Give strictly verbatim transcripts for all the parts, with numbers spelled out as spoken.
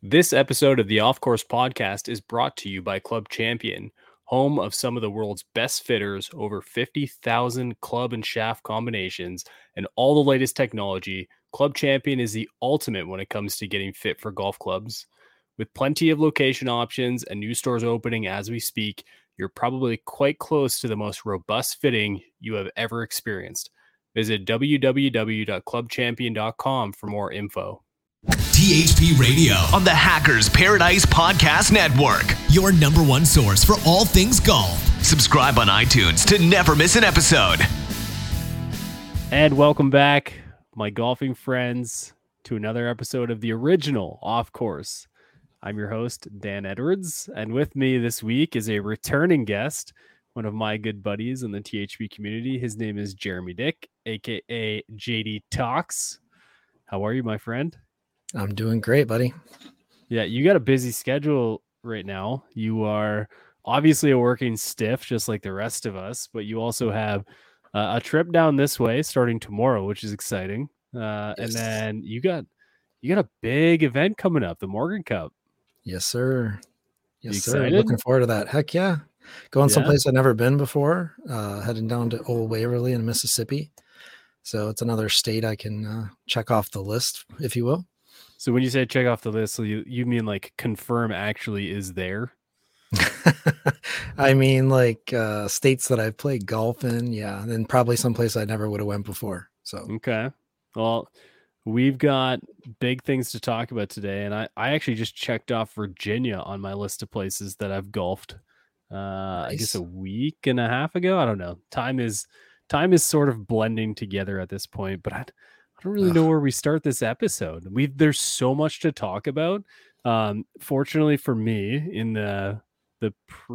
This episode of the Off Course Podcast is brought to you by Club Champion, home of some of the world's best fitters, over fifty thousand club and shaft combinations, and all the latest technology. Club Champion is the ultimate when it comes to getting fit for golf clubs. With plenty of location options and new stores opening as we speak, you're probably quite close to the most robust fitting you have ever experienced. Visit w w w dot club champion dot com for more info. T H P Radio on the Hackers Paradise Podcast Network, your number one source for all things golf. Subscribe on iTunes to never miss an episode. And welcome back, my golfing friends, to another episode of the original Off Course. I'm your host, Dan Edwards, and with me this week is a returning guest, one of my good buddies in the T H P community. His name is Jeremy Dick, aka J D Talks. How are you, my friend? I'm doing great, buddy. Yeah, you got a busy schedule right now. You are obviously a working stiff, just like the rest of us, but you also have uh, a trip down this way starting tomorrow, which is exciting. Uh, yes. And then you got you got a big event coming up, the Morgan Cup. Yes, sir. Yes, you sir. Excited? Looking forward to that. Heck yeah. Going Yeah. someplace I've never been before, uh, heading down to Old Waverly in Mississippi. So it's another state I can uh, check off the list, if you will. So when you say check off the list, so you, you mean like confirm actually is there? I mean like uh, states that I've played golf in, yeah, and then probably someplace I never would have went before. So okay, well, we've got big things to talk about today, and I, I actually just checked off Virginia on my list of places that I've golfed. Uh, nice. I guess a week and a half ago. I don't know. Time is time is sort of blending together at this point, but I. I don't really know where we start this episode. We've there's so much to talk about. Um, fortunately for me, in the the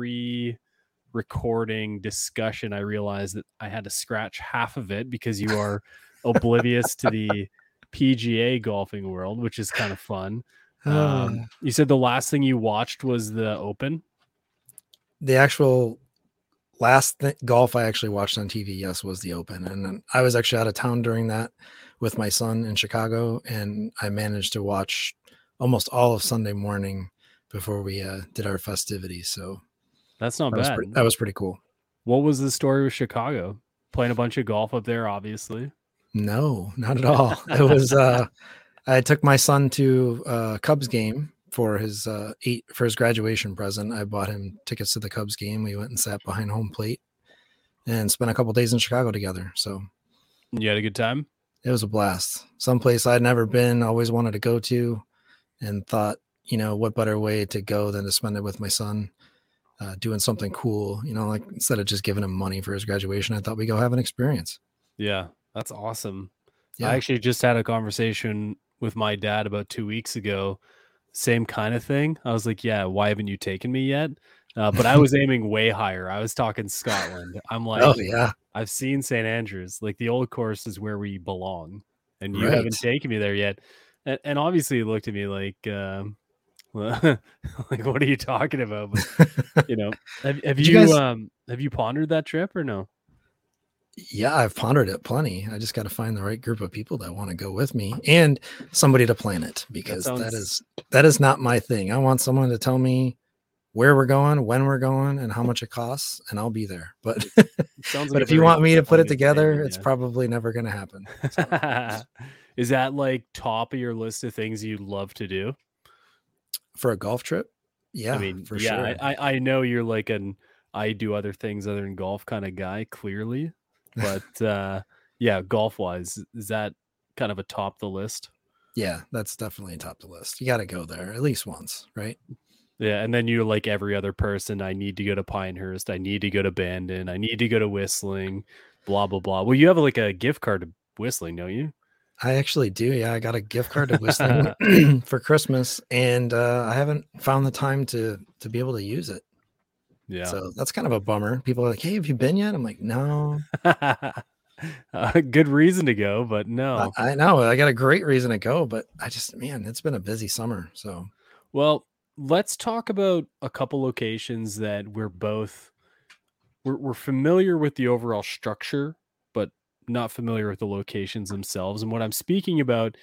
pre-recording discussion, I realized that I had to scratch half of it because you are oblivious to the P G A golfing world, which is kind of fun. Um, you said the last thing you watched was the Open. The actual last th- golf I actually watched on T V, yes, was the Open, and I was actually out of town during that with my son in Chicago, and I managed to watch almost all of Sunday morning before we uh, did our festivities. So that's not that bad. Was pretty, that was pretty cool. What was the story with Chicago? Playing a bunch of golf up there, obviously. No, not at all. It was uh, I took my son to a Cubs game for his uh, eight for his graduation present. I bought him tickets to the Cubs game. We went and sat behind home plate and spent a couple days in Chicago together. So you had a good time. It was a blast. Someplace I'd never been, always wanted to go to, and thought, you know, what better way to go than to spend it with my son, uh, doing something cool. You know, like instead of just giving him money for his graduation, I thought we'd go have an experience. Yeah, that's awesome. Yeah. I actually just had a conversation with my dad about two weeks ago. Same kind of thing. I was like, yeah, why haven't you taken me yet? Uh, but I was aiming way higher. I was talking Scotland. I'm like, oh, yeah. I've seen Saint Andrews. Like the old course is where we belong. And you right. haven't taken me there yet. And, and obviously you looked at me like, um, like, what are you talking about? But, you know, have, have you, you guys... um, have you pondered that trip or no? Yeah, I've pondered it plenty. I just got to find the right group of people that want to go with me and somebody to plan it, because that, sounds... that is, that is not my thing. I want someone to tell me where we're going, when we're going, and how much it costs, and I'll be there. But, sounds like but if you want me to put it together, thing, it's yeah. probably never going to happen. So. Is that like top of your list of things you'd love to do for a golf trip? Yeah, I mean, for yeah, sure. I, I know you're like an I do other things other than golf kind of guy, clearly. But uh, yeah, golf wise, is that kind of a top the list? Yeah, that's definitely top the list. You got to go there at least once, right? Yeah, and then you're like every other person. I need to go to Pinehurst. I need to go to Bandon. I need to go to Whistling. Blah blah blah. Well, you have like a gift card to Whistling, don't you? I actually do. Yeah, I got a gift card to Whistling for Christmas, and uh, I haven't found the time to to be able to use it. Yeah, so that's kind of a bummer. People are like, "Hey, have you been yet?" I'm like, "No." uh, good reason to go, but no. I, I know I got a great reason to go, but I just, man, it's been a busy summer. So, well. Let's talk about a couple locations that we're both we're, we're familiar with the overall structure, but not familiar with the locations themselves. And what I'm speaking about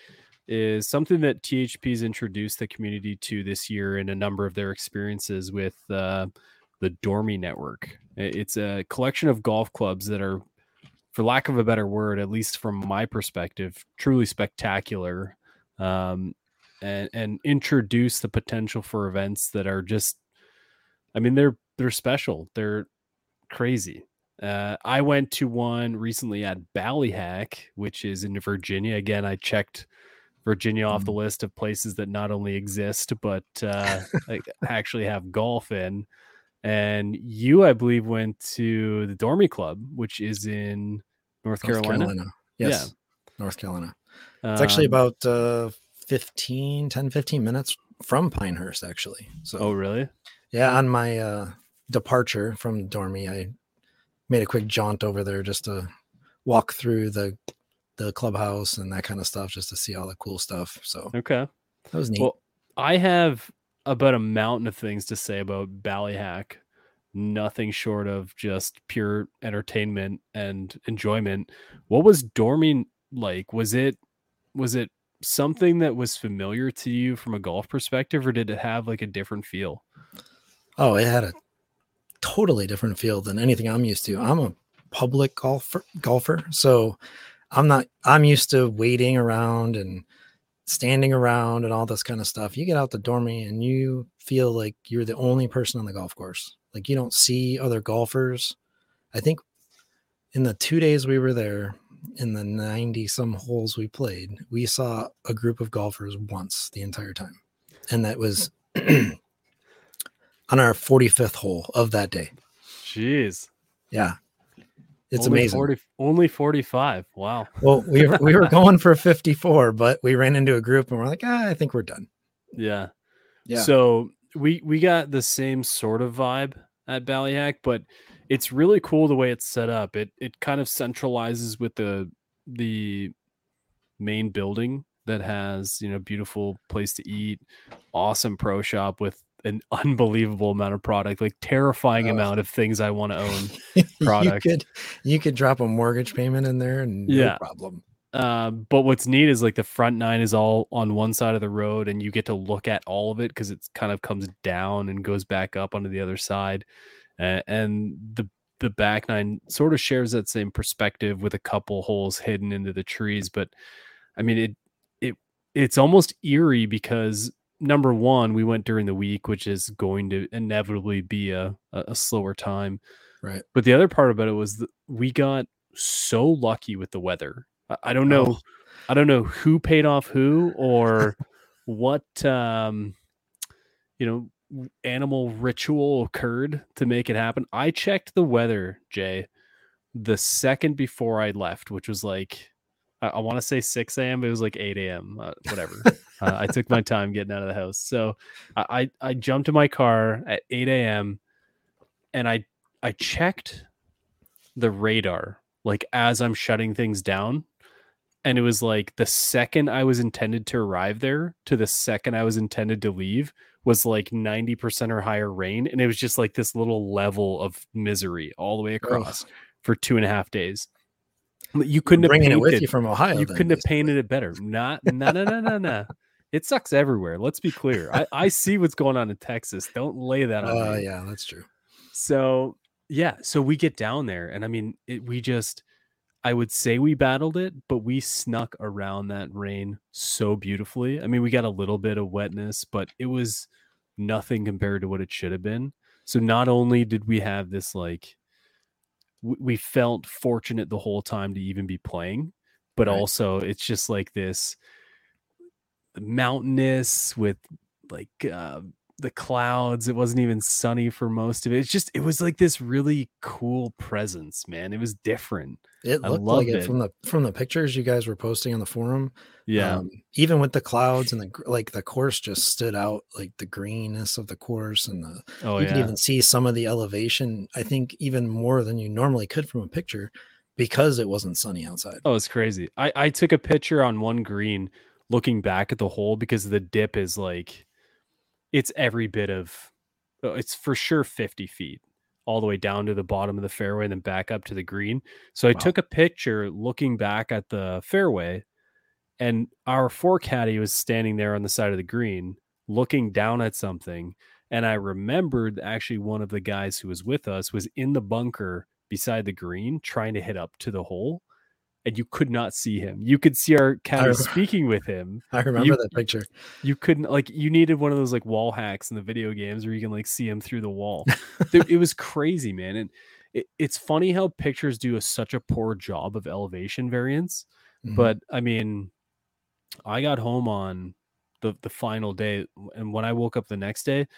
is something that T H P's introduced the community to this year in a number of their experiences with uh, the Dormy Network. It's a collection of golf clubs that are, for lack of a better word, at least from my perspective, truly spectacular, um, and and introduce the potential for events that are just, I mean, they're they're special, they're crazy. Uh, I went to one recently at Ballyhack, which is in Virginia. Again, I checked Virginia off the list of places that not only exist but uh, like actually have golf in. And you, I believe, went to the Dormy Club, which is in North, North Carolina. Carolina. Yes. Yeah. North Carolina. It's um, actually about uh, fifteen, ten, fifteen minutes from Pinehurst, actually. So, oh, really? Yeah. On my uh, departure from Dormy, I made a quick jaunt over there just to walk through the the clubhouse and that kind of stuff, just to see all the cool stuff. So, okay. That was neat. Well, I have about a mountain of things to say about Ballyhack. Nothing short of just pure entertainment and enjoyment. What was Dormy like? Was it was it something that was familiar to you from a golf perspective, or did it have like a different feel? Oh, it had a totally different feel than anything I'm used to. I'm a public golfer golfer, so I'm not I'm used to waiting around and standing around and all this kind of stuff. You get out the Dormy and you feel like you're the only person on the golf course. Like, you don't see other golfers. I think in the two days we were there, in the ninety some holes we played, we saw a group of golfers once the entire time. And that was on our forty-fifth hole of that day. Jeez. Yeah. It's only amazing. forty, only forty-five. Wow. Well, we were, we were going for fifty-four, but we ran into a group and we're like, ah, I think we're done. Yeah. Yeah. So we, we got the same sort of vibe at Ballyhack, but it's really cool the way it's set up. It, it kind of centralizes with the, the main building that has, you know, beautiful place to eat, awesome pro shop with an unbelievable amount of product, like terrifying oh. amount of things I want to own product. you could you could drop a mortgage payment in there and no yeah. problem. Uh, but what's neat is like the front nine is all on one side of the road and you get to look at all of it because it kind of comes down and goes back up onto the other side. Uh, and the the back nine sort of shares that same perspective with a couple holes hidden into the trees. But I mean, it it it's almost eerie because number one, we went during the week, which is going to inevitably be a, a slower time. Right. But the other part about it was that we got so lucky with the weather. I, I don't know. Oh. I don't know who paid off who or what, um, you know, animal ritual occurred to make it happen. I checked the weather, Jay, the second before I left, which was like, I, I want to say six a.m. It was like eight a.m. Uh, whatever. uh, I took my time getting out of the house. So I, I jumped in my car at eight a.m. and I, I checked the radar, like as I'm shutting things down. And it was like the second I was intended to arrive there to the second I was intended to leave was like ninety percent or higher rain. And it was just like this little level of misery all the way across oh. for two and a half days. You couldn't You're bringing have painted, it with you from Ohio. You then, couldn't basically. have painted it better. Not, no, no, no, no, no. It sucks everywhere. Let's be clear. I, I see what's going on in Texas. Don't lay that on uh, me. Yeah, that's true. So, yeah. So we get down there and I mean, it, we just, I would say we battled it, but we snuck around that rain so beautifully. I mean, we got a little bit of wetness, but it was nothing compared to what it should have been. So not only did we have this, like, w- we felt fortunate the whole time to even be playing, but right. also it's just like this mountainous with like, uh, the clouds. It wasn't even sunny for most of it. It's just, it was like this really cool presence, man. It was different. It looked like it, it from the from the pictures you guys were posting on the forum. Yeah. Um, even with the clouds and the like, the course just stood out, like the greenness of the course and the oh, you yeah. could even see some of the elevation, I think even more than you normally could from a picture because it wasn't sunny outside. Oh, it's crazy. I, I took a picture on one green looking back at the hole because the dip is like, it's every bit of, it's for sure fifty feet all the way down to the bottom of the fairway and then back up to the green. So I wow. took a picture looking back at the fairway And our four caddy was standing there on the side of the green, looking down at something. And I remembered actually one of the guys who was with us was in the bunker beside the green trying to hit up to the hole. And you could not see him. You could see our caddy I, speaking with him. I remember you, that picture. You couldn't, like, you needed one of those like wall hacks in the video games where you can like see him through the wall. It was crazy, man. And it, it's funny how pictures do a, such a poor job of elevation variance. Mm-hmm. But I mean, I got home on the, the final day. And when I woke up the next day,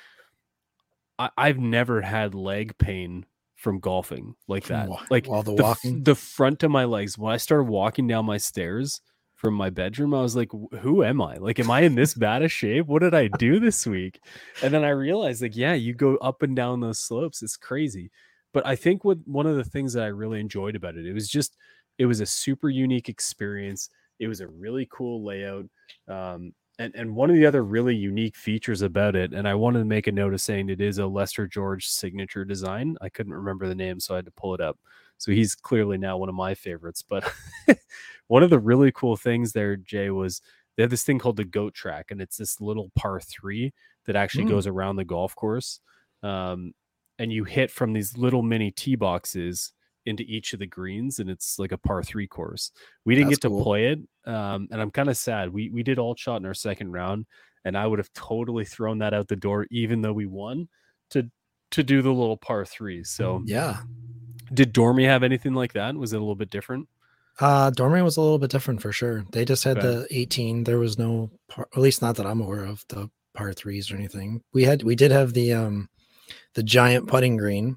I, I've never had leg pain from golfing like that. Like while the, the walking, the front of my legs, when I started walking down my stairs from my bedroom, I was like, who am I? Like, am I in this bad a shape? What did I do this week? And then I realized, like, yeah, you go up and down those slopes. It's crazy. But I think what one of the things that I really enjoyed about it, it was just, it was a super unique experience. It was a really cool layout. Um, And and one of the other really unique features about it, and I wanted to make a note of saying it is a Lester George signature design. I couldn't remember the name, so I had to pull it up. So he's clearly now one of my favorites. But one of the really cool things there, Jay, was they have this thing called the Goat Track, and it's this little par three that actually mm. goes around the golf course. Um, and you hit from these little mini tee boxes into each of the greens, and it's like a par three course. We didn't That's get to cool. play it, um, and I'm kind of sad. We we did all shot in our second round, and I would have totally thrown that out the door, even though we won, to to do the little par three. So yeah, did Dormy have anything like that? Was it a little bit different? Uh, Dormy was a little bit different for sure. They just had okay. the eighteen. There was no, par, at least not that I'm aware of, the par threes or anything. We had we did have the um the giant putting green.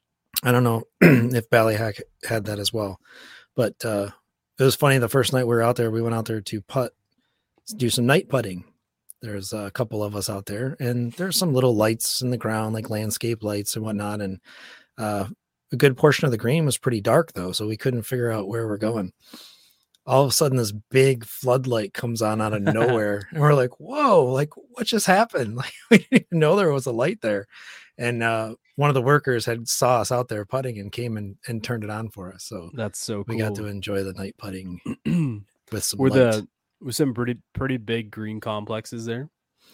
I don't know if Ballyhack had that as well, but uh, it was funny. The first night we were out there, we went out there to putt, do some night putting. There's a couple of us out there, and there's some little lights in the ground, like landscape lights and whatnot. And uh, a good portion of the green was pretty dark though, so we couldn't figure out where we're going. All of a sudden, this big floodlight comes on out of nowhere, and we're like, "Whoa! Like, what just happened?" Like, we didn't even know there was a light there. And uh, one of the workers had saw us out there putting and came and, and turned it on for us. So that's so cool. We got to enjoy the night putting with some Were light. the with some pretty pretty big green complexes there?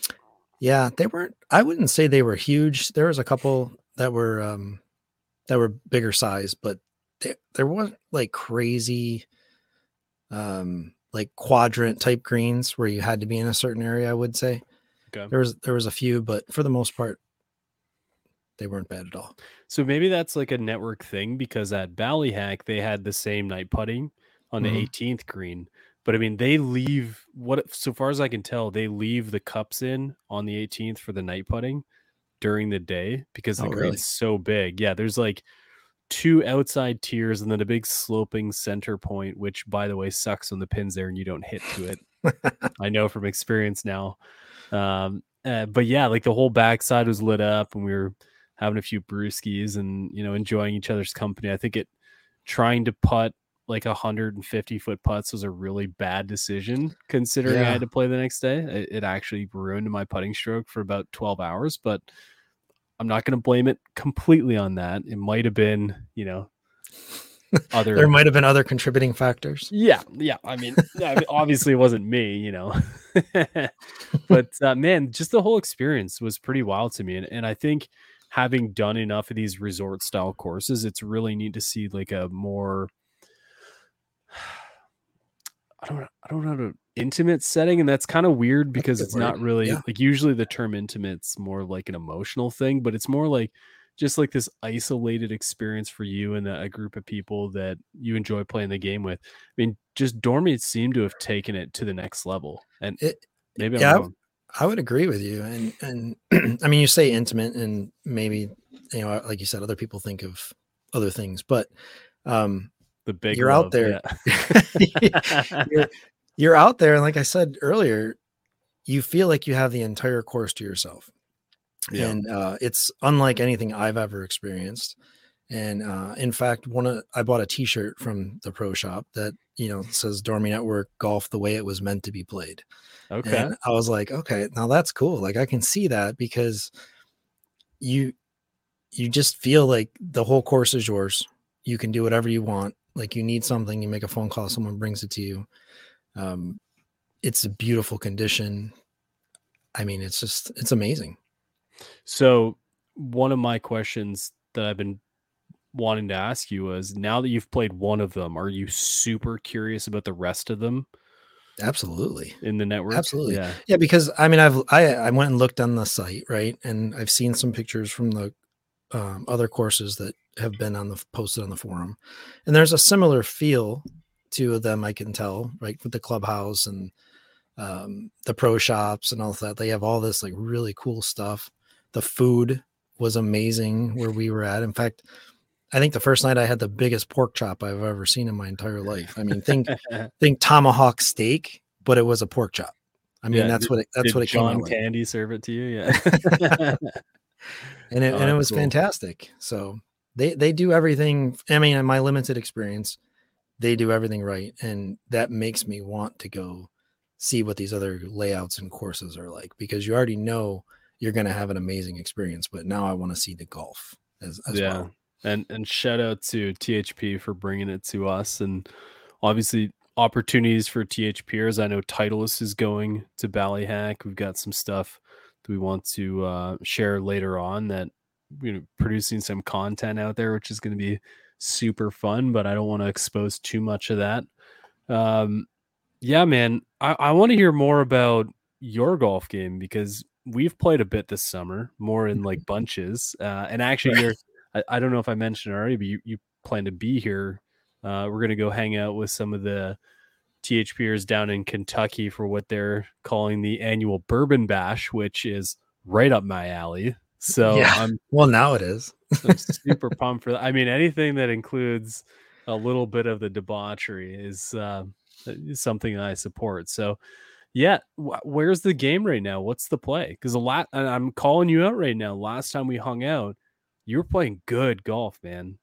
Yeah, they weren't. I wouldn't say they were huge. There was a couple that were um, that were bigger size, but they, there wasn't like crazy, um, like quadrant type greens where you had to be in a certain area. I would say okay. there was there was a few, but for the most part, they weren't bad at all. So maybe that's like a network thing, because at Ballyhack, they had the same night putting on the mm-hmm. eighteenth green. But I mean, they leave what, so far as I can tell, they leave the cups in on the eighteenth for the night putting during the day because the oh, green's really? so big. Yeah. There's like two outside tiers and then a big sloping center point, which by the way, sucks when the pin's there and you don't hit to it. I know from experience now. Um, uh, but yeah, like the whole backside was lit up and we were having a few brewskis and, you know, enjoying each other's company. I think it trying to putt like one hundred fifty foot putts was a really bad decision considering yeah. I had to play the next day. It, it actually ruined my putting stroke for about twelve hours, but I'm not going to blame it completely on that. It might have been, you know, other, there might have been other contributing factors. Yeah. Yeah. I mean, I mean obviously it wasn't me, you know, but uh, man, just the whole experience was pretty wild to me. And, and I think, having done enough of these resort style courses, it's really neat to see like a more, I don't know, I don't know, how to, intimate setting. And that's kind of weird because it's not really yeah. like, usually the term intimate's more like an emotional thing, but it's more like just like this isolated experience for you and a, a group of people that you enjoy playing the game with. I mean, just Dormy seemed to have taken it to the next level, and it, maybe yeah, I'm wrong. I would agree with you. And, and I mean, you say intimate and maybe, you know, like you said, other people think of other things, but um, the big you're love, out there, yeah. you're, you're out there. And like I said earlier, you feel like you have the entire course to yourself. Yeah. And uh, it's unlike anything I've ever experienced. And uh, in fact, one of, I bought a t-shirt from the pro shop that, you know, says Dormy Network golf the way it was meant to be played. Okay. And I was like, okay, now that's cool. Like I can see that because you, you just feel like the whole course is yours. You can do whatever you want. Like you need something, you make a phone call, someone brings it to you. Um, it's a beautiful condition. I mean, it's just, it's amazing. So one of my questions that I've been wanting to ask you was, now that you've played one of them, are you super curious about the rest of them? Absolutely. In the network? Absolutely. Yeah. Yeah. Because I mean, I've, I, I went and looked on the site, right. And I've seen some pictures from the um, other courses that have been on the posted on the forum. And there's a similar feel to them. I can tell, right. With the clubhouse and um, the pro shops and all that. They have all this like really cool stuff. The food was amazing where we were at. In fact, I think the first night I had the biggest pork chop I've ever seen in my entire life. I mean, think think tomahawk steak, but it was a pork chop. I mean, Yeah, that's did, what it, that's did what it John came out Candy like. serve it to you? Yeah. and it, Oh, and it was cool. fantastic. So they they do everything. I mean, in my limited experience, they do everything right, and that makes me want to go see what these other layouts and courses are like, because you already know you're going to have an amazing experience. But now I want to see the golf as, as Yeah. well. And and shout out to T H P for bringing it to us, and obviously opportunities for T H Pers. I know Titleist is going to Ballyhack. We've got some stuff that we want to uh, share later on, that, you know, producing some content out there, which is going to be super fun, but I don't want to expose too much of that. Um, yeah, man, I, I want to hear more about your golf game, because we've played a bit this summer, more in like bunches. Uh, and actually, Right. you're, I, I don't know if I mentioned already, but you, you plan to be here. Uh, we're going to go hang out with some of the T H Pers down in Kentucky for what they're calling the annual Bourbon Bash, which is right up my alley. So Yeah. I'm, well, now it is. I'm super pumped for that. I mean, anything that includes a little bit of the debauchery is, uh, is something I support. So, yeah, wh- where's the game right now? What's the play? Because a lot, and I'm calling you out right now. Last time we hung out, you were playing good golf, man.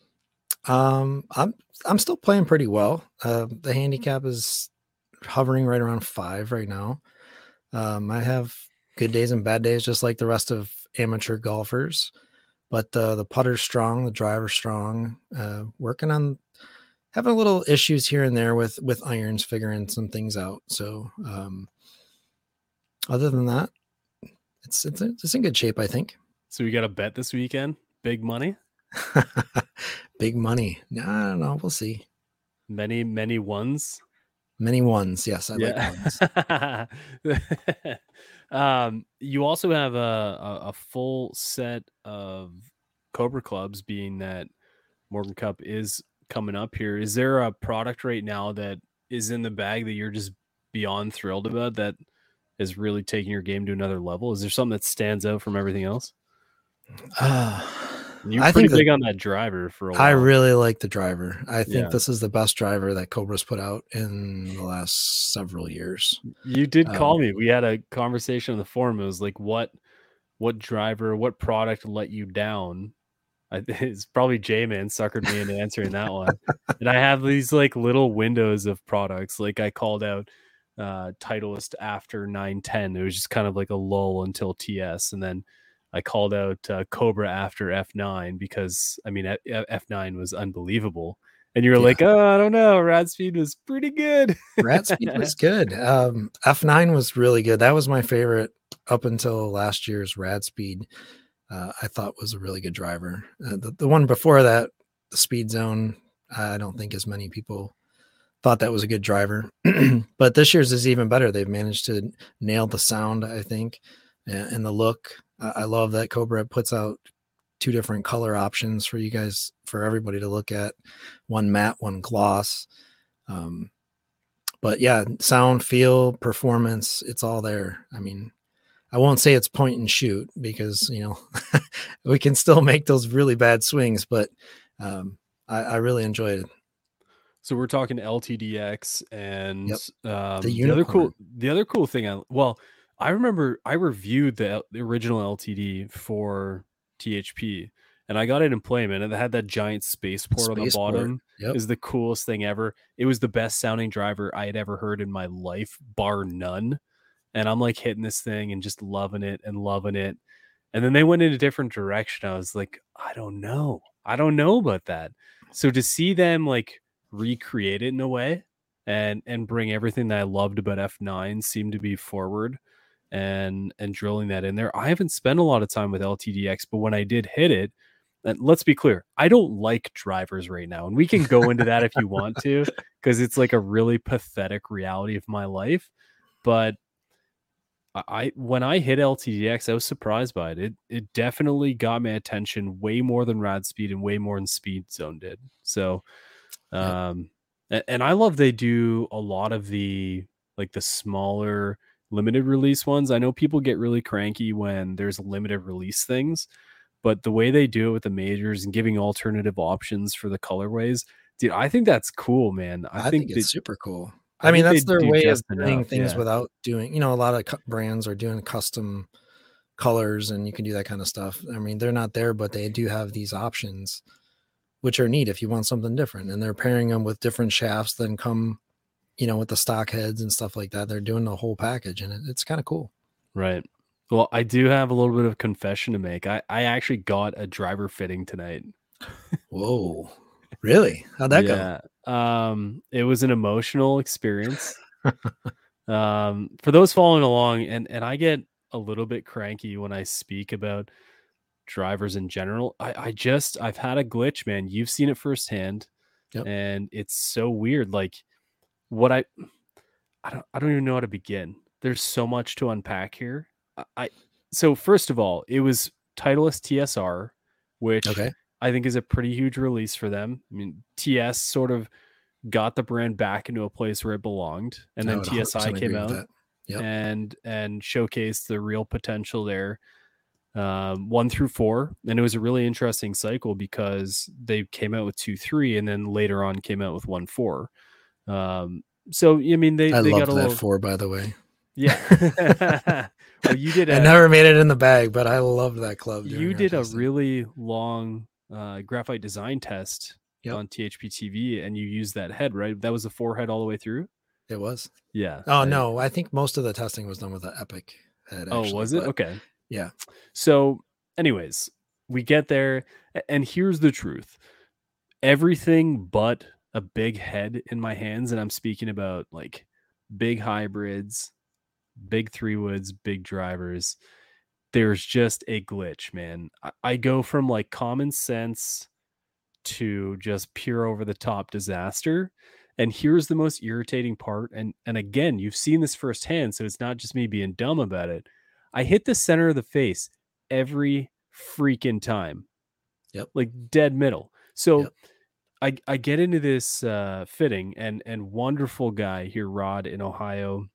Um, I'm I'm still playing pretty well. Uh, the handicap is hovering right around five right now. Um, I have good days and bad days, just like the rest of amateur golfers. But uh, the putter's strong, the driver's strong. Uh, working on having a little issues here and there with with irons, figuring some things out. So, um, other than that, it's it's it's in good shape, I think. So we got a bet this weekend. Big money. Big money. No, I don't know. We'll see. Many, many ones. Many ones. Yes, I yeah. like ones. um, you also have a, a, a full set of Cobra clubs, being that Morgan Cup is coming up here. Is there a product right now that is in the bag that you're just beyond thrilled about, that is really taking your game to another level? Is there something that stands out from everything else? Uh, You're I pretty think big that, on that driver for a while. I really like the driver. I think Yeah. this is the best driver that Cobra's put out in the last several years. You did call Um, me. We had a conversation on the forum. It was like, what, what driver, what product let you down? I, it's probably J-Man suckered me into answering that one. And I have these like little windows of products. Like I called out uh, Titleist after nine ten. It was just kind of like a lull until T S. And then I called out uh, Cobra after F nine, because I mean, F nine was unbelievable. And you were Yeah. like, oh, I don't know. Rad Speed was pretty good. Rad Speed was good. Um, F nine was really good. That was my favorite up until last year's Rad Speed. Uh, I thought was a really good driver. Uh, the, the one before that, the Speed Zone, I don't think as many people thought that was a good driver. But this year's is even better. They've managed to nail the sound, I think, and, and the look. Uh, I love that Cobra puts out two different color options for you guys, for everybody to look at. One matte, one gloss. Um, but yeah, sound, feel, performance, it's all there. I mean, I won't say it's point and shoot, because, you know, we can still make those really bad swings, but um, I, I really enjoyed it. So we're talking L T D X, and Yep. um, The the other cool, unicorn. the other cool thing. I, well, I remember I reviewed the, the original L T D for T H P, and I got it in play, man. And it had that giant spaceport on the Spaceport. bottom. Yep. Is the coolest thing ever. It was the best sounding driver I had ever heard in my life, bar none. And I'm like hitting this thing and just loving it and loving it. And then they went in a different direction. I was like, I don't know. I don't know about that. So to see them like recreate it in a way and and bring everything that I loved about F nine seemed to be forward and and drilling that in there. I haven't spent a lot of time with L T D X, but when I did hit it, and let's be clear, I don't like drivers right now. And we can go into that if you want to, because it's like a really pathetic reality of my life. But I when I hit L T D X, I was surprised by it. It it definitely got my attention way more than Rad Speed and way more than Speed Zone did. So um yep. and I love they do a lot of the like the smaller limited release ones. I know people get really cranky when there's limited release things, but the way they do it with the majors and giving alternative options for the colorways, dude, I think that's cool, man. I, I think, think it's that, super cool. I, I mean, that's their way of doing enough, things yeah. without doing, you know, a lot of brands are doing custom colors and you can do that kind of stuff. I mean, they're not there, but they do have these options, which are neat if you want something different. And they're pairing them with different shafts that come, you know, with the stock heads and stuff like that. They're doing the whole package and it, it's kind of cool. Right. Well, I do have a little bit of confession to make. I, I actually got a driver fitting tonight. Whoa. Really? How'd that yeah. go? Um, it was an emotional experience. um, for those following along, and, and I get a little bit cranky when I speak about drivers in general. I, I just, I've had a glitch, man. You've seen it firsthand. Yep. And it's so weird. Like what I, I don't, I don't even know how to begin. There's so much to unpack here. I, I so first of all, it was Titleist T S R, which okay. I think is a pretty huge release for them. I mean, T S sort of got the brand back into a place where it belonged, and then T S I came out yep. and and showcased the real potential there. Um, one through four, and it was a really interesting cycle because they came out with two, three, and then later on came out with one, four. Um, so I mean, they I they loved got a that little four, by the way. Yeah. Well, you did. A, I never made it in the bag, but I loved that club. You did a really long uh, graphite design test yep. on T H P T V, and you used that head, right? That was the four head all the way through. It was. Yeah. Oh I, no, I think most of the testing was done with the Epic head. Oh, actually, was it? Okay. Yeah. So, anyways, we get there, and here's the truth: everything but a big head in my hands, and I'm speaking about like big hybrids, big three woods, big drivers. There's just a glitch, man. I, I go from like common sense to just pure over the top disaster. And here's the most irritating part. And, and again, you've seen this firsthand, so it's not just me being dumb about it. I hit the center of the face every freaking time. Yep. Like dead middle. So yep. I, I get into this uh, fitting and, and wonderful guy here, Rod in Ohio,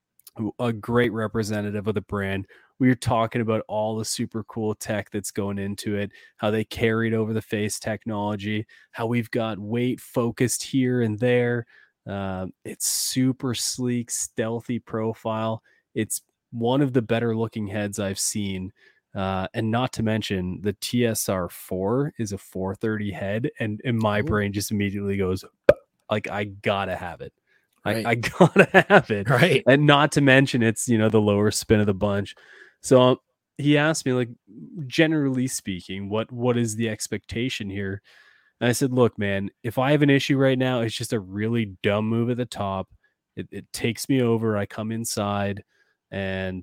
a great representative of the brand. We were talking about all the super cool tech that's going into it, how they carried over the face technology, how we've got weight focused here and there. Uh, it's super sleek, stealthy profile. It's one of the better looking heads I've seen. Uh, and not to mention the T S R four is a four thirty head. And, and my Ooh. brain just immediately goes like, I gotta have it. Right. I, I gotta have it. Right. And not to mention it's, you know, the lower spin of the bunch. So um, he asked me, like, generally speaking, what what is the expectation here? And I said, look, man, if I have an issue right now, it's just a really dumb move at the top. It, it takes me over. I come inside and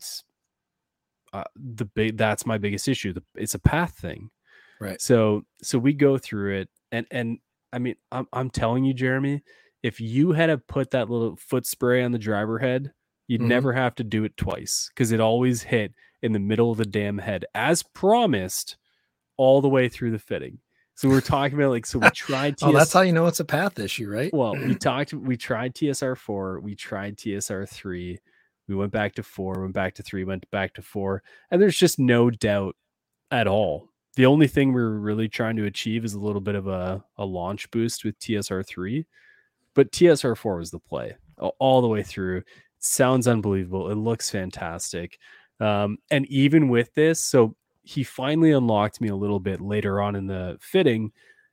uh, the big that's my biggest issue. The, it's a path thing. Right. So so we go through it. And and I mean, I'm I'm telling you, Jeremy, if you had to put that little foot spray on the driver head, you'd mm-hmm. never have to do it twice because it always hit in the middle of the damn head as promised all the way through the fitting. So we're talking about like, so we tried. T S- oh, that's how you know it's a path issue, right? Well, we talked, we tried T S R four, we tried T S R three, we went back to four, went back to three, went back to four. And there's just no doubt at all. The only thing we we're really trying to achieve is a little bit of a, a launch boost with T S R three, but T S R four was the play all the way through. It sounds unbelievable. It looks fantastic. Um, and even with this, so he finally unlocked me a little bit later on in the fitting,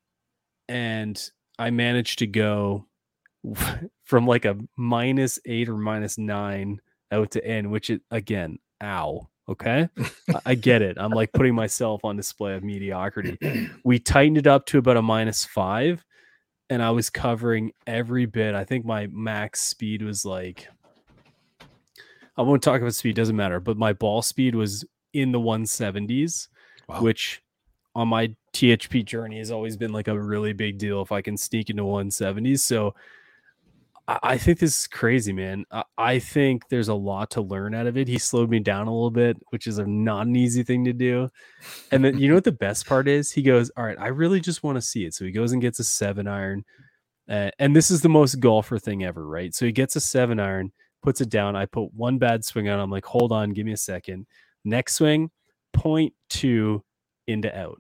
and I managed to go from like a minus eight or minus nine out to in, which is, again, ow. Okay. I get it. I'm like putting myself on display of mediocrity. We tightened it up to about a minus five. and I was covering every bit. I think my max speed was like, I won't talk about speed, doesn't matter, but my ball speed was in the one seventies, wow. which on my T H P journey has always been like a really big deal if I can sneak into one seventies. So I, I think this is crazy, man. I, I think there's a lot to learn out of it. He slowed me down a little bit, which is a not an easy thing to do. And then, you know what the best part is? He goes, all right, I really just want to see it. So he goes and gets a seven iron. Uh, and this is the most golfer thing ever, right? So he gets a seven iron, puts it down. I put one bad swing on. I'm like, hold on, give me a second. Next swing, point two into out.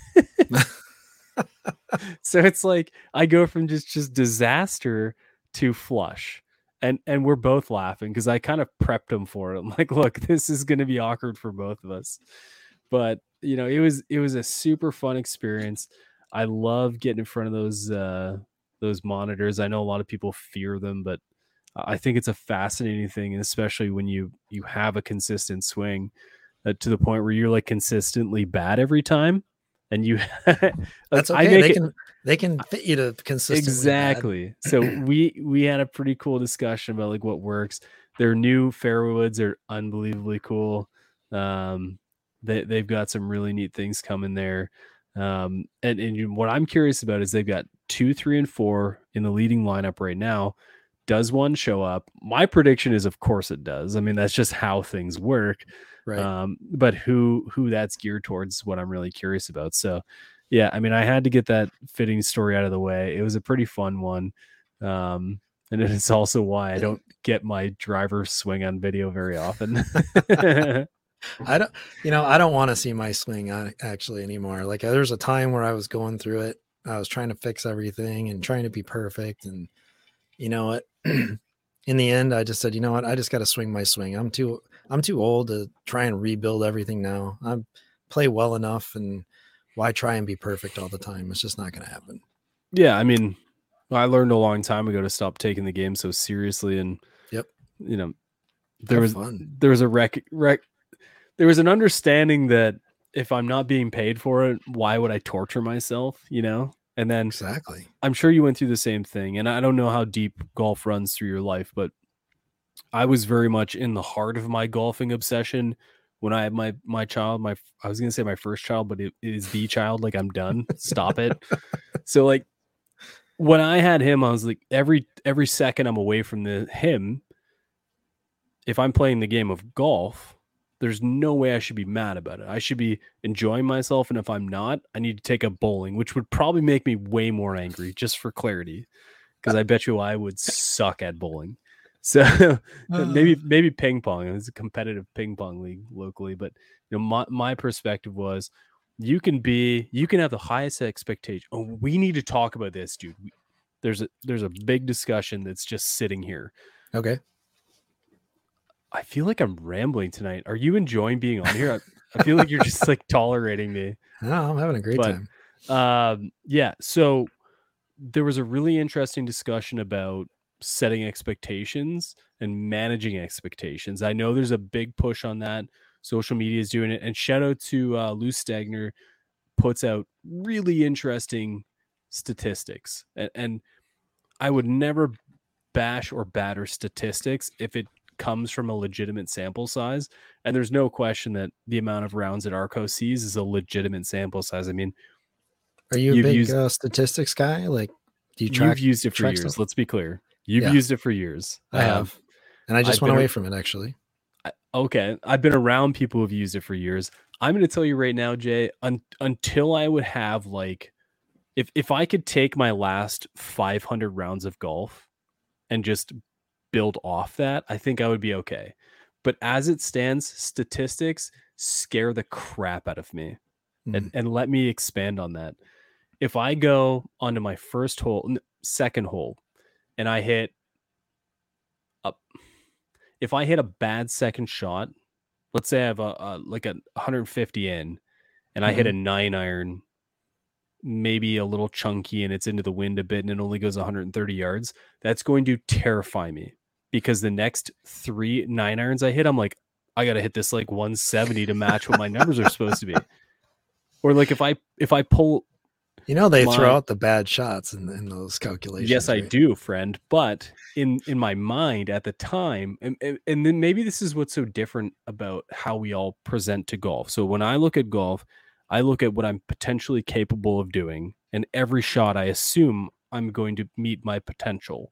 So it's like I go from just just disaster to flush, and and we're both laughing because I kind of prepped him for it. I'm like, look, this is going to be awkward for both of us, but you know, it was it was a super fun experience. I love getting in front of those uh, those monitors. I know a lot of people fear them, but I think it's a fascinating thing, and especially when you you have a consistent swing uh, to the point where you're like consistently bad every time. And you that's okay. I they it, can they can fit you to consistently exactly bad. So we we had a pretty cool discussion about like what works. Their new fairwoods are unbelievably cool. Um they they've got some really neat things coming there. Um and, and what I'm curious about is they've got two, three, and four in the leading lineup right now. Does one show up? My prediction is of course it does. I mean, that's just how things work. Right. Um, but who who that's geared towards is what I'm really curious about. So yeah, I mean, I had to get that fitting story out of the way. It was a pretty fun one. Um, and it's also why I don't get my driver swing on video very often. I don't, you know, I don't want to see my swing on actually anymore. Like there's a time where I was going through it. I was trying to fix everything and trying to be perfect. And you know what? In the end, I just said, you know what? I just got to swing my swing. I'm too, I'm too old to try and rebuild everything now. I play well enough, and why try and be perfect all the time? It's just not going to happen. Yeah. I mean, I learned a long time ago to stop taking the game so seriously. And yep. You know, there Have was, fun. there was a rec, rec, there was an understanding that if I'm not being paid for it, why would I torture myself? You know? And then exactly, I'm sure you went through the same thing. And I don't know how deep golf runs through your life, but I was very much in the heart of my golfing obsession when I had my, my child, my, I was going to say my first child, but it, it is the child. Like I'm done. Stop it. So like when I had him, I was like, every, every second I'm away from the him, if I'm playing the game of golf, there's no way I should be mad about it. I should be enjoying myself. And if I'm not, I need to take up bowling, which would probably make me way more angry, just for clarity. Because I bet you I would suck at bowling. So uh, maybe maybe ping pong. It's a competitive ping pong league locally. But you know, my, my perspective was you can be you can have the highest expectation. Oh, we need to talk about this, dude. We, there's a there's a big discussion that's just sitting here. Okay. I feel like I'm rambling tonight. Are you enjoying being on here? I, I feel like you're just like tolerating me. No, I'm having a great but, time. Um, yeah. So there was a really interesting discussion about setting expectations and managing expectations. I know there's a big push on that. Social media is doing it. And shout out to uh, Lou Stegner, puts out really interesting statistics. And, and I would never bash or batter statistics if it comes from a legitimate sample size, and there's no question that the amount of rounds that Arco sees is a legitimate sample size. I mean, are you a big used, uh, statistics guy? Like, do you track? You've used it for years. Stuff? Let's be clear. You've yeah. used it for years. I um, have, and I just I've went away a, from it. Actually, I, okay. I've been around people who've used it for years. I'm going to tell you right now, Jay. Un, until I would have like, if if I could take my last five hundred rounds of golf and just build off that, I think I would be okay. But as it stands, statistics scare the crap out of me. Mm. And, and let me expand on that. If I go onto my first hole, second hole, and I hit up, if I hit a bad second shot, let's say I have a, a like a one hundred fifty in, and I mm-hmm. hit a nine iron, maybe a little chunky, and it's into the wind a bit, and it only goes one hundred thirty yards, that's going to terrify me. Because the next three nine irons I hit, I'm like, I got to hit this like one seventy to match what my numbers are supposed to be. Or like if I if I pull You know, they my, throw out the bad shots in, in those calculations. Yes, I right? do, friend. But in in my mind at the time, and, and, and then maybe this is what's so different about how we all present to golf. So when I look at golf, I look at what I'm potentially capable of doing, and every shot I assume I'm going to meet my potential.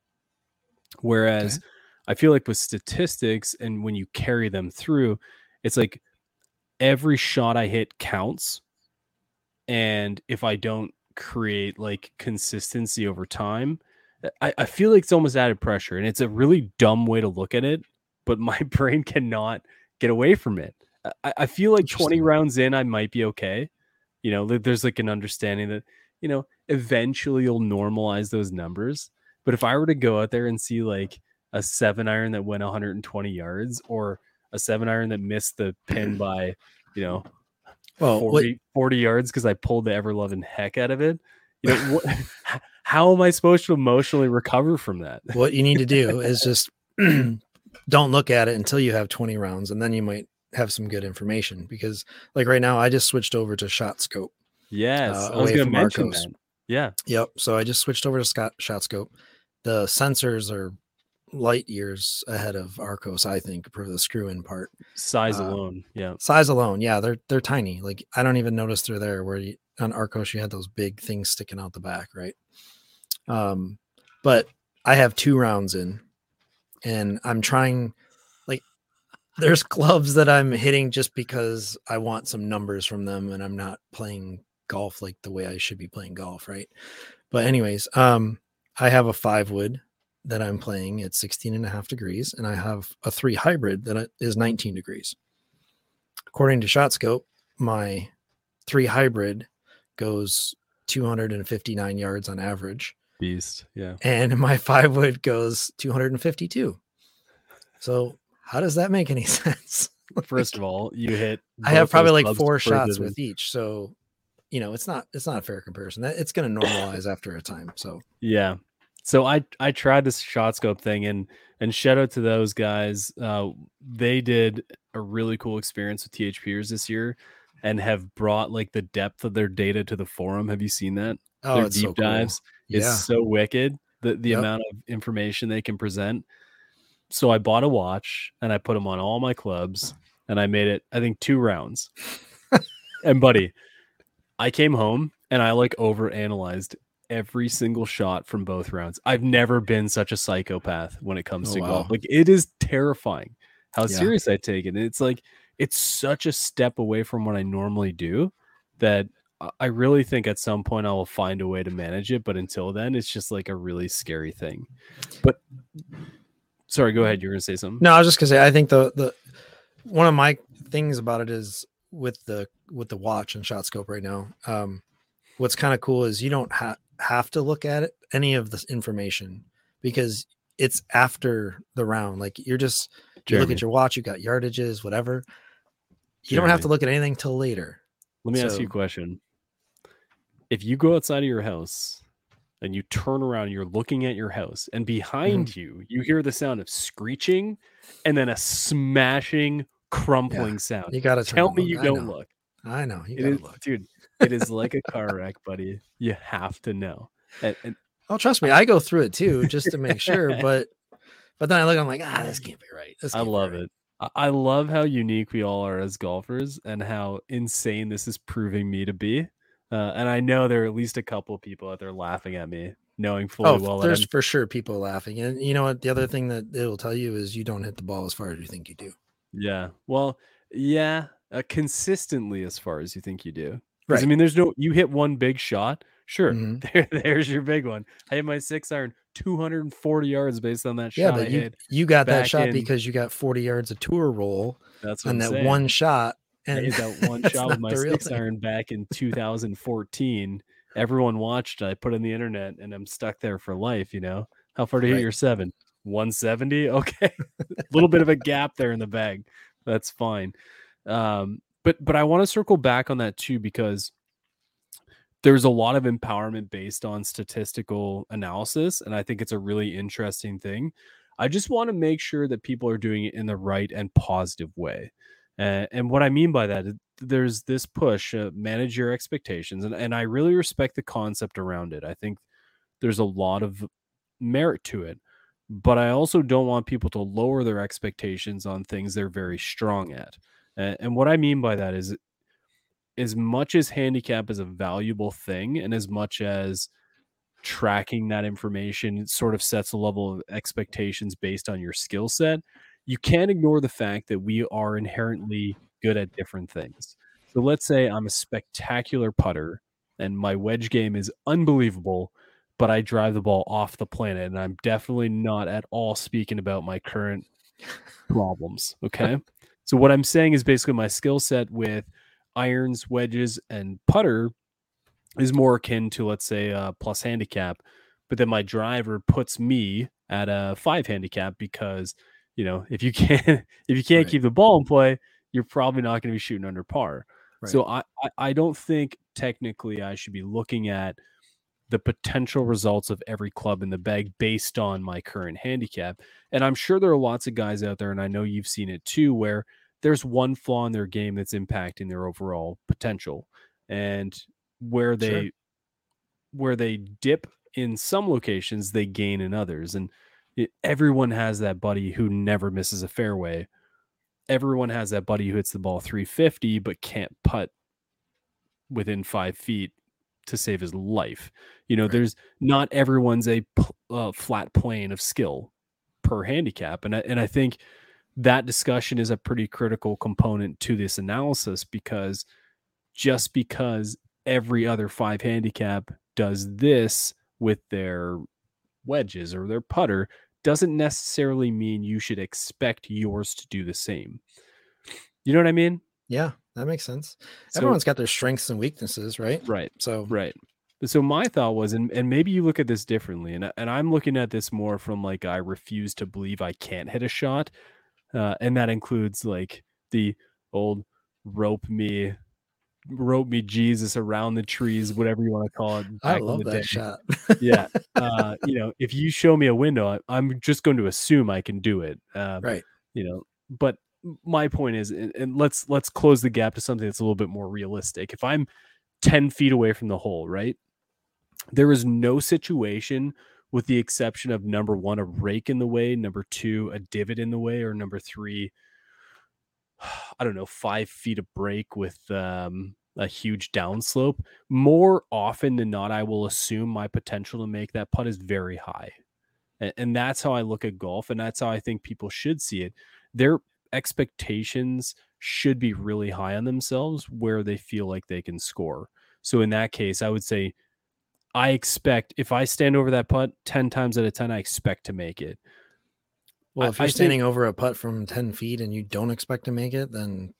Whereas Okay. I feel like with statistics and when you carry them through, it's like every shot I hit counts. And if I don't create like consistency over time, I, I feel like it's almost added pressure. And it's a really dumb way to look at it, but my brain cannot get away from it. I, I feel like twenty Interesting. rounds in, I might be okay. You know, there's like an understanding that, you know, eventually you'll normalize those numbers. But if I were to go out there and see like a seven iron that went one hundred twenty yards or a seven iron that missed the pin by, you know, Well, forty, forty yards because I pulled the ever loving heck out of it, you know, what, how am I supposed to emotionally recover from that? What you need to do is just don't look at it until you have twenty rounds, and then you might have some good information. Because like right now, I just switched over to Shot Scope. Yes, uh, I was away going to from mention Arcos. that. Yeah. Yep. So I just switched over to Scott Shot Scope. The sensors are light years ahead of Arcos, I think, for the screw in part. Size Uh, alone. Yeah. Size alone, yeah, they're they're tiny. Like I don't even notice they're there. Where you, on Arcos you had those big things sticking out the back, right? Um, but I have two rounds in, and I'm trying. Like, there's clubs that I'm hitting just because I want some numbers from them, and I'm not playing golf like the way I should be playing golf, right? But anyways, um, I have a five wood that I'm playing at sixteen and a half degrees, and I have a three hybrid that is nineteen degrees. According to ShotScope, my three hybrid goes two hundred fifty-nine yards on average. Beast. Yeah. And my five wood goes two hundred fifty-two. So how does that make any sense? First of all, you hit. I have probably like clubs four further shots than- with each. So, you know, it's not, it's not a fair comparison. That it's going to normalize after a time. So Yeah. So I I tried this shot scope thing, and and shout out to those guys. Uh, they did a really cool experience with THPers this year, and have brought like the depth of their data to the forum. Have you seen that? oh, Their it's deep so cool. dives is Yeah. so wicked. The the Yep. amount of information they can present. So I bought a watch and I put them on all my clubs, and I made it, I think, two rounds. And buddy, I came home and I like overanalyzed every single shot from both rounds. I've never been such a psychopath when it comes Oh, to wow. golf. Like, it is terrifying how Yeah. serious I take it. And it's like, it's such a step away from what I normally do that I- I really think at some point I will find a way to manage it. But until then, it's just like a really scary thing. But sorry, go ahead. You're going to say something. No, I was just gonna say, I think the, the, one of my things about it is with the, with the watch and shot scope right now. Um, what's kind of cool is you don't have, have to look at it, any of this information, because it's after the round. Like you're just, you look Jeremy. at your watch, you got yardages, whatever. You don't have Jeremy. to look at anything till later. Let me ask So- you a question. If you go outside of your house and you turn around, you're looking at your house, and behind Mm-hmm. you, you hear the sound of screeching and then a smashing, crumpling sound. You got to Tell me you I don't know. look. I know. You It got is, to look. dude, it is like a car wreck, buddy. You have to know. And, and Oh, trust me. I go through it too, just to make sure. But, but then I look, I'm like, ah, this can't be right. This I can't be love right. it. I- I love how unique we all are as golfers and how insane this is proving me to be. Uh, and I know there are at least a couple of people out there laughing at me, knowing fully Oh, well that there's I'm for sure people laughing. And you know what? The other thing that it'll tell you is you don't hit the ball as far as you think you do. Yeah. Well, yeah, uh, consistently as far as you think you do. 'Cause, I Right. mean, there's no, you hit one big shot. Sure. Mhm. There, there's your big one. I hit my six iron two hundred forty yards based on that Yeah, shot I but you, hit. you got that back shot in- because you got forty yards of tour roll That's what on I'm that saying. one shot. I And hit that one that's shot not with my the real six thing. iron back in two thousand fourteen. Everyone watched. I put it on the internet, and I'm stuck there for life. You know, how far to hit Right. your seven? one seventy. Okay, a little bit of a gap there in the bag. That's fine. Um, but but I want to circle back on that too, because there's a lot of empowerment based on statistical analysis, and I think it's a really interesting thing. I just want to make sure that people are doing it in the right and positive way. Uh, and what I mean by that is there's this push, uh, manage your expectations, and and I really respect the concept around it. I think there's a lot of merit to it, but I also don't want people to lower their expectations on things they're very strong at. And, and what I mean by that is, as much as handicap is a valuable thing, and as much as tracking that information sort of sets a level of expectations based on your skill set, you can't ignore the fact that we are inherently good at different things. So let's say I'm a spectacular putter and my wedge game is unbelievable, but I drive the ball off the planet, and I'm definitely not at all speaking about my current problems. Okay. So what I'm saying is basically my skill set with irons, wedges, and putter is more akin to, let's say, a plus handicap, but then my driver puts me at a five handicap because, you know, if you can't if you can't Right. keep the ball in play, you're probably not going to be shooting under par. Right. So I, I I don't think technically I should be looking at the potential results of every club in the bag based on my current handicap. And I'm sure there are lots of guys out there, and I know you've seen it too, where there's one flaw in their game that's impacting their overall potential. And where they Sure. where they dip in some locations, they gain in others. And it, everyone has that buddy who never misses a fairway. Everyone has that buddy who hits the ball three fifty but can't putt within five feet to save his life. You know, Right. there's not everyone's a p- uh, flat plane of skill per handicap. And I, and I think that discussion is a pretty critical component to this analysis, because just because every other five handicap does this with their wedges or their putter doesn't necessarily mean you should expect yours to do the same. You know what I mean? Yeah, that makes sense. So- Everyone's got their strengths and weaknesses, right? Right. So Right. So my thought was, and, and maybe you look at this differently, and, and I'm looking at this more from like, I refuse to believe I can't hit a shot. Uh, and that includes like the old rope me, rope me Jesus around the trees, whatever you want to call it. I back in love the that day. shot. Yeah. Uh, you know, if you show me a window, I, I'm just going to assume I can do it. Uh, Right. You know, but my point is, and, and let's let's close the gap to something that's a little bit more realistic. If I'm ten feet away from the hole, right, there is no situation, with the exception of number one, a rake in the way, number two, a divot in the way, or number three, I don't know, five feet of break with um, a huge downslope. More often than not, I will assume my potential to make that putt is very high. And, and that's how I look at golf, and that's how I think people should see it. Their expectations should be really high on themselves where they feel like they can score. So in that case, I would say I expect, if I stand over that putt ten times out of ten, I expect to make it. Well, I- if you're I think- standing over a putt from ten feet and you don't expect to make it, then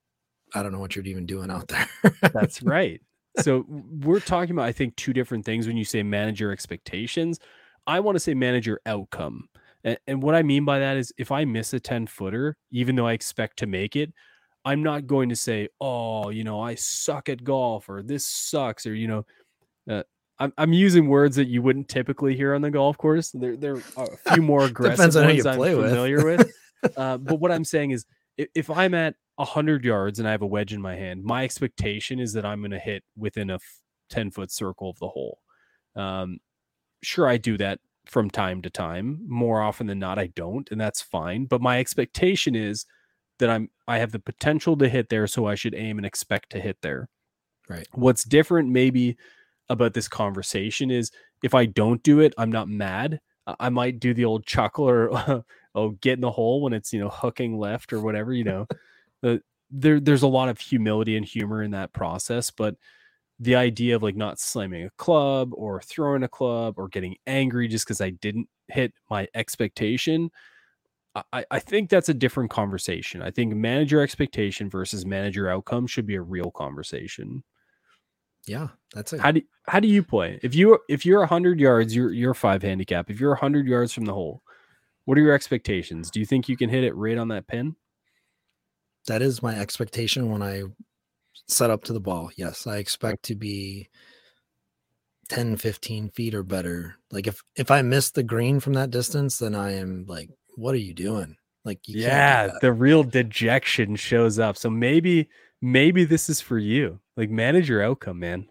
I don't know what you're even doing out there. That's right. So we're talking about, I think, two different things when you say manage your expectations. I want to say manage your outcome. And, and what I mean by that is, if I miss a ten footer, even though I expect to make it, I'm not going to say, oh, you know, I suck at golf, or this sucks, or, you know, uh, I'm, I'm using words that you wouldn't typically hear on the golf course. There, there are a few more aggressive Depends on who ones you I'm play with. familiar with. Uh, but what I'm saying is, if, if I'm at one hundred yards and I have a wedge in my hand, my expectation is that I'm going to hit within a ten foot circle of the hole. Um, sure, I do that from time to time. More often than not, I don't, and that's fine. But my expectation is that I'm I have the potential to hit there, so I should aim and expect to hit there. Right. What's different maybe about this conversation is, if I don't do it, I'm not mad. I might do the old chuckle, or oh, get in the hole when it's, you know, hooking left or whatever, you know. uh, there there's a lot of humility and humor in that process, but the idea of like not slamming a club or throwing a club or getting angry just because I didn't hit my expectation, I, I think that's a different conversation. I think manage your expectation versus manage your outcome should be a real conversation. Yeah, that's it. How do how do you play? If you if you're a hundred yards, you're you're five handicap. If you're a hundred yards from the hole, what are your expectations? Do you think you can hit it right on that pin? That is my expectation when I set up to the ball. Yes, I expect to be ten, fifteen feet or better. Like if if I miss the green from that distance, then I am like, what are you doing? Like you Yeah, can't do that. the real dejection shows up. So maybe maybe this is for you. Like, manage your outcome, man.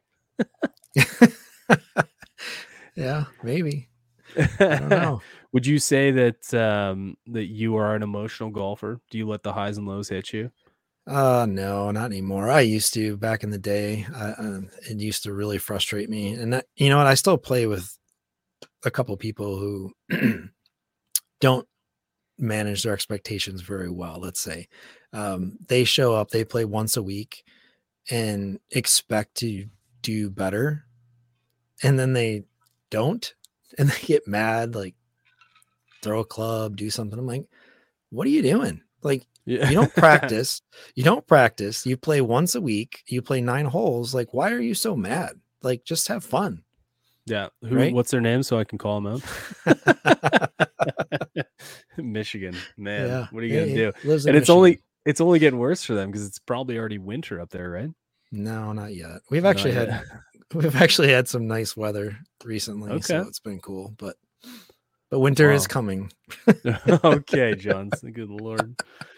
Yeah, maybe. I don't know. Would you say that um, that you are an emotional golfer? Do you let the highs and lows hit you? Uh, no, not anymore. I used to back in the day. I, um, it used to really frustrate me, and that, you know what? I still play with a couple people who don't manage their expectations very well. Let's say um, they show up, they play once a week, and expect to do better, and then they don't, and they get mad, like throw a club, do something. I'm like, what are you doing? Like, Yeah. you don't practice. You don't practice. You play once a week. You play nine holes. Like, why are you so mad? Like, just have fun. Yeah. Who? Right? What's their name so I can call them out? Michigan, man. Yeah. What are you gonna He- do? he lives in And it's Michigan. only it's only getting worse for them because it's probably already winter up there, right? No, not yet. We've Not actually yet. had we've actually had some nice weather recently, so Okay. it's been cool. But but winter is Wow. coming. Okay, Johnson. Good Lord.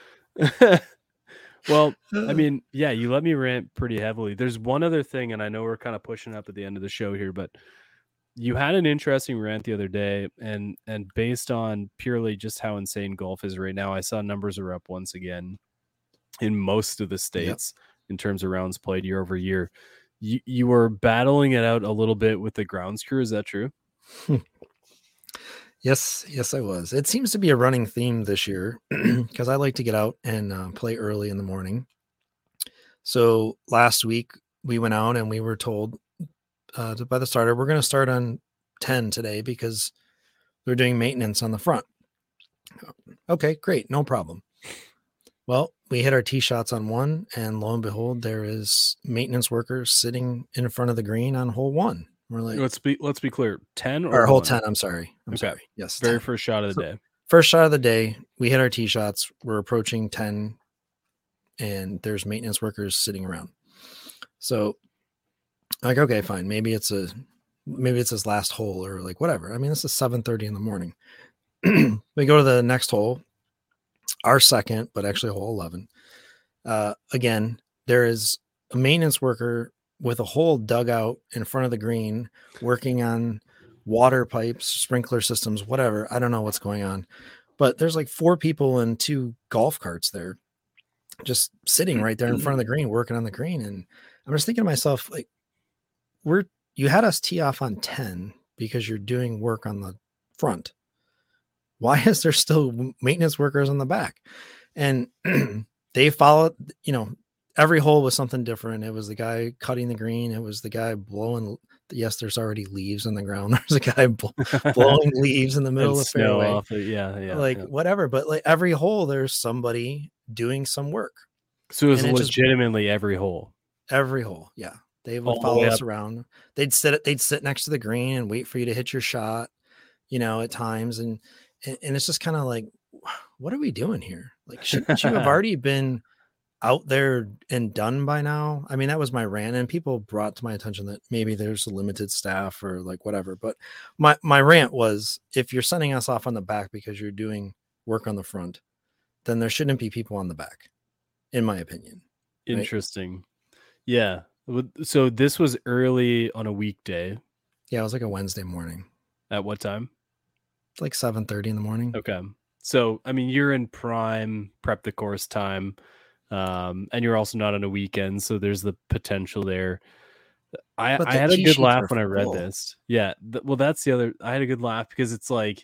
Well, I mean, yeah, you let me rant pretty heavily. There's one other thing, and I know we're kind of pushing up at the end of the show here, but you had an interesting rant the other day, and and based on purely just how insane golf is right now, I saw numbers are up once again in most of the states in terms of rounds played year over year. You you were battling it out a little bit with the grounds crew. Is that true? Yes, yes, I was. It seems to be a running theme this year because I like to get out and uh, play early in the morning. So last week we went out and we were told uh, to- by the starter, we're going to start on ten today because they're doing maintenance on the front. Okay, great, no problem. Well, we hit our tee shots on one, and lo and behold, there is maintenance workers sitting in front of the green on hole one. We're like, Let's be let's be clear. ten or or hole one? ten. I'm sorry. I'm Okay. sorry. Yes, Very ten. first shot of the So- day. First shot of the day, we hit our tee shots. We're approaching ten, and there's maintenance workers sitting around. So, like, okay, fine. Maybe it's a, maybe it's his last hole or like whatever. I mean, this is seven thirty in the morning. We go to the next hole, our second, but actually hole eleven. Uh, again, there is a maintenance worker with a hole dug out in front of the green, working on water pipes, sprinkler systems, whatever. I don't know what's going on, but there's like four people and two golf carts there, just sitting right there in front of the green, working on the green. And I'm just thinking to myself, like, we're, you had us tee off on ten because you're doing work on the front. Why is there still maintenance workers on the back? And they followed, you know, every hole was something different. It was the guy cutting the green. It was the guy blowing. Yes, there's already leaves on the ground. There's a guy bl- blowing leaves in the middle And of the snow fairway. off it. Yeah, yeah. like yeah. whatever. But like every hole, there's somebody doing some work. So it was and it just- legitimately every hole. Every hole. Yeah. They would All the follow way us up. around. They'd sit they'd sit next to the green and wait for you to hit your shot, you know, at times. And and, and it's just kind of like, what are we doing here? Like, shouldn't you have already been out there and done by now? I mean, that was my rant, and people brought to my attention that maybe there's a limited staff or like whatever. But my my rant was, if you're sending us off on the back because you're doing work on the front, then there shouldn't be people on the back, in my opinion. Right? Interesting. Yeah. Would- So this was early on a weekday. Yeah, it was like a Wednesday morning, At what time? like seven thirty in the morning. Okay. So, I mean, you're in prime prep the course time, um, and you're also not on a weekend, so there's the potential there. I, But I the had a tee good sheets laugh are when I read full. this. Yeah. Th- well, that's the other. I had a good laugh because it's like,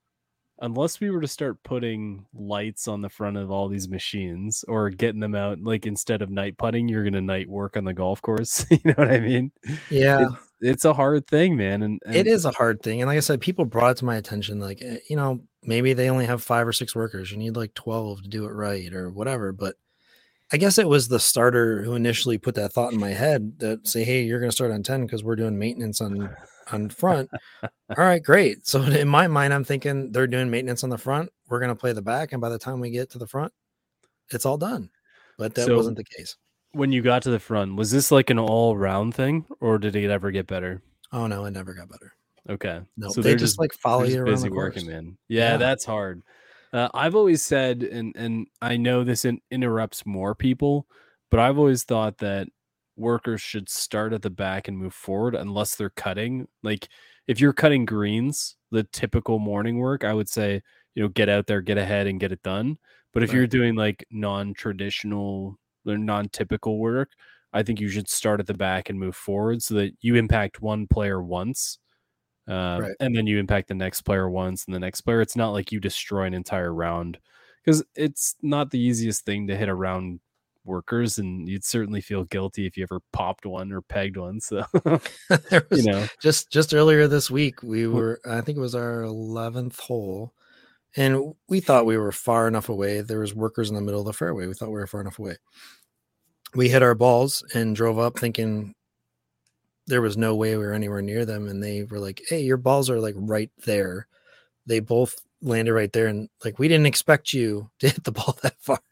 unless we were to start putting lights on the front of all these machines or getting them out, like instead of night putting, you're going to night work on the golf course. You know what I mean? Yeah. It's, it's a hard thing, man. And, and It is a hard thing. And like I said, people brought it to my attention, like, eh, you know, maybe they only have five or six workers. You need like twelve to do it right or whatever. But I guess it was the starter who initially put that thought in my head that say, hey, you're going to start on ten because we're doing maintenance on, on front. All right, great. So in my mind, I'm thinking they're doing maintenance on the front. We're going to play the back. And by the time we get to the front, it's all done. But that So- wasn't the case. when you got to the front, was this like an all round thing or did it ever get better? Oh, no, it never got better. Okay. No, So they they're just, just like follow They're you just around busy the working, course. man. Yeah, Yeah. that's hard. Uh, I've always said, and and I know this in, interrupts more people, but I've always thought that workers should start at the back and move forward unless they're cutting. Like if you're cutting greens, the typical morning work, I would say, you know, get out there, get ahead and get it done. But if Right. you're doing like non-traditional or non-typical work, I think you should start at the back and move forward so that you impact one player once. Uh, Right. and then you impact the next player once and the next player. It's not like you destroy an entire round because it's not the easiest thing to hit around workers, and you'd certainly feel guilty if you ever popped one or pegged one. So, There you was know, just just earlier this week, we were, I think it was our eleventh hole, and we thought we were far enough away. There was workers in the middle of the fairway. We thought we were far enough away. We hit our balls and drove up thinking there was no way we were anywhere near them. And they were like, hey, your balls are like right there. They both landed right there. And like, we didn't expect you to hit the ball that far.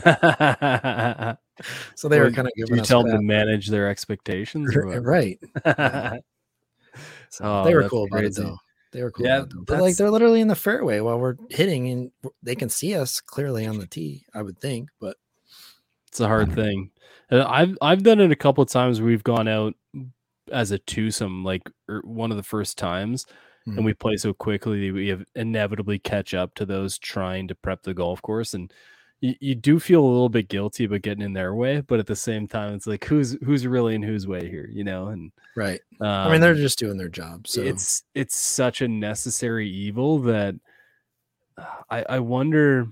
So they Well, were kind of did giving you us tell them to crap. manage their expectations or what? Right. Yeah. So Oh, they were that's cool about crazy. it though. They were cool Yeah, about it though. But like that's they're literally in the fairway while we're hitting, and w- they can see us clearly on the tee, I would think. But it's a hard thing. Uh, I've I've done it a couple of times where we've gone out as a twosome, like er, one of the first times, and Mhm. we play so quickly we have inevitably catch up to those trying to prep the golf course, and you, you do feel a little bit guilty about getting in their way, but at the same time, it's like who's who's really in whose way here, you know? And right. um, I mean, they're just doing their job. So it's it's such a necessary evil that uh, I I wonder.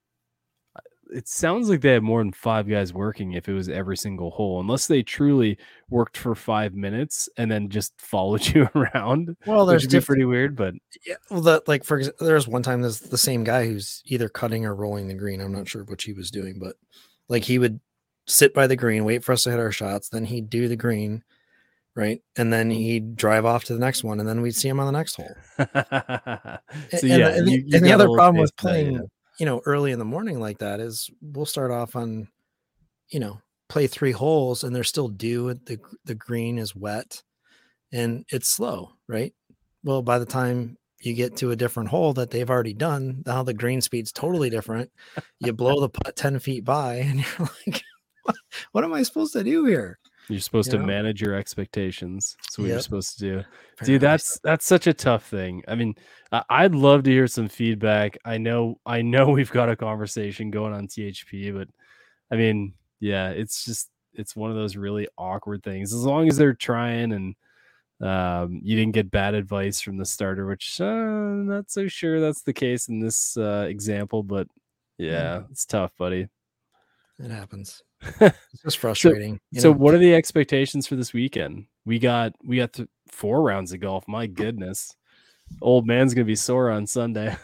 It sounds like they have more than five guys working if it was every single hole, unless they truly worked for five minutes and then just followed you around, well, which there's would be different. pretty weird. But Yeah, well, that like for example, there's one time there's the same guy who's either cutting or rolling the green. I'm not sure what he was doing, but like he would sit by the green, wait for us to hit our shots, then he'd do the green, right, and then he'd drive off to the next one, and then we'd see him on the next hole. A- so and, yeah, the- and, the, you, you and the got a other little problem taste with of that, yeah. playing, you know, early in the morning like that is we'll start off on, you know, play three holes and they're still dew. The the green is wet and it's slow, right? Well, by the time you get to a different hole that they've already done, now the green speed's totally different. You blow the putt ten feet by and you're like, what, what am I supposed to do here? You're supposed You to know? manage your expectations. That's what you're Yep. supposed to do. Apparently Dude, that's that's such a tough thing. I mean, I- I'd love to hear some feedback. I know, I know we've got a conversation going on T H P, but I mean, yeah, it's just it's one of those really awkward things. As long as they're trying and um, you didn't get bad advice from the starter, which uh, I'm not so sure that's the case in this uh, example, but yeah, Mm. it's tough, buddy. It happens. It's just frustrating. you So know? what are the expectations for this weekend? We got we got th- four rounds of golf. My goodness. Old man's gonna be sore on Sunday.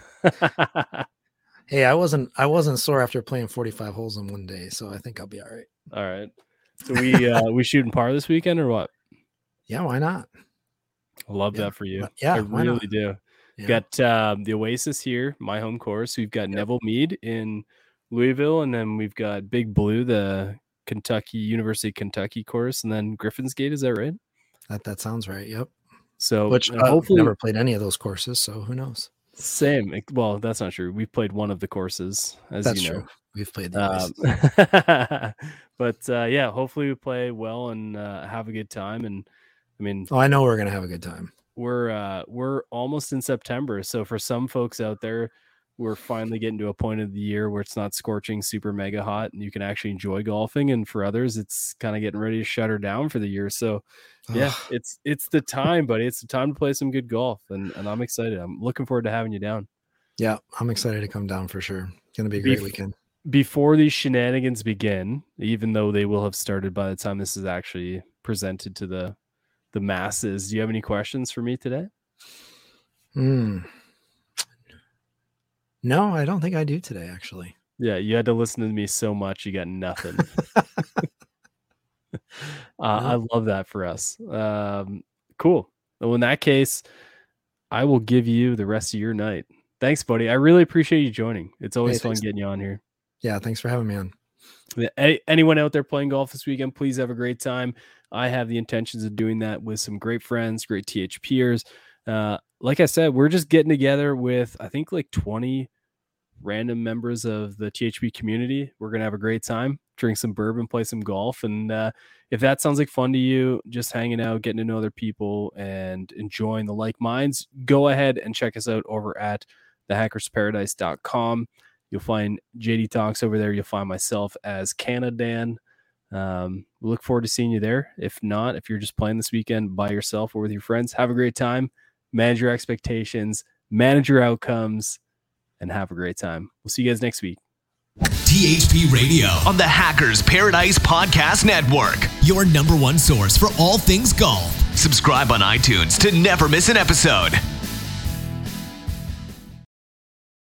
Hey, I wasn't I wasn't sore after playing forty-five holes in one day, so I think I'll be all right. All right. So we uh we shooting par this weekend or what? Yeah, why not? I love Yeah, that for you. why- yeah, I why really not? do. Yeah. Got um, the Oasis here, my home course. We've got Neville Mead in Louisville, and then we've got Big Blue, the Kentucky University of Kentucky course, and then Griffin's Gate. Is that right? That that sounds right. Yep. So Which and uh, hopefully never played any of those courses, so who knows? same. It- Well, that's not true. We've played one of the courses, as That's you know. true. We've played the Um, Oasis. but uh, yeah, hopefully we play well and uh, have a good time. And I mean, Oh, I know we're gonna have a good time. we're uh, we're almost in September, so for some folks out there, we're finally getting to a point of the year where it's not scorching super mega hot, and you can actually enjoy golfing. And for others, it's kind of getting ready to shut her down for the year. So yeah, Ugh. it's it's the time, buddy. It's the time to play some good golf, and and I'm excited. I'm looking forward to having you down. Yeah, I'm excited to come down for sure. It's gonna be a great Bef- weekend. Before these shenanigans begin, even though they will have started by the time this is actually presented to the the masses, do you have any questions for me today? Hmm. No, I don't think I do today, actually. Yeah, you had to listen to me so much, you got nothing. uh, I love that for us. Um, cool. Well, in that case, I will give you the rest of your night. Thanks, buddy. I really appreciate you joining. It's always Hey, fun thanks. getting you on here. Yeah, thanks for having me on. Yeah, a- anyone out there playing golf this weekend, please have a great time. I have the intentions of doing that with some great friends, great T H Pers. Uh, like I said, we're just getting together with, I think, like twenty random members of the T H P community. We're going to have a great time. drink some bourbon, play some golf. And uh, if that sounds like fun to you, just hanging out, getting to know other people and enjoying the like minds, go ahead and check us out over at the hackers paradise dot com. You'll find J D Talks over there. You'll find myself as Canadan. Um, we look forward to seeing you there. If not, if you're just playing this weekend by yourself or with your friends, have a great time. Manage your expectations, manage your outcomes, and have a great time. We'll see you guys next week. T H P Radio on the Hackers Paradise Podcast Network, your number one source for all things golf. Subscribe on iTunes to never miss an episode.